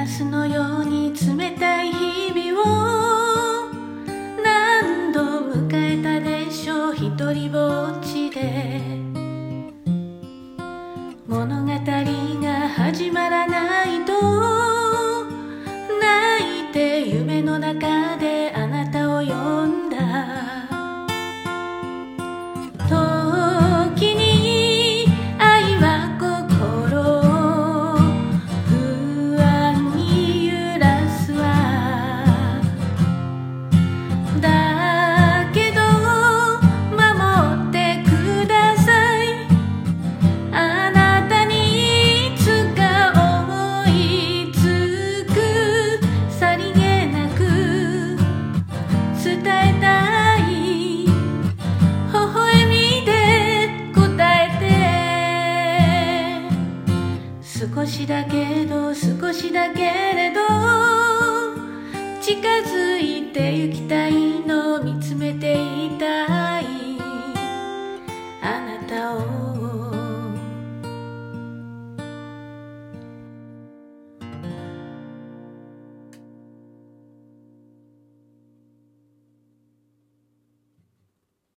ガスのように冷たい日々を何度迎えたでしょう。一人ぼっちで物語が始まらないと泣いて夢の中であなたを呼んだ。時に愛は心を不安に揺らすわ。だけど守ってください。あなたにいつか追いつく。さりげなく伝えたい。微笑みで答えて。少しだけど少しだけれど近づいてゆきたい。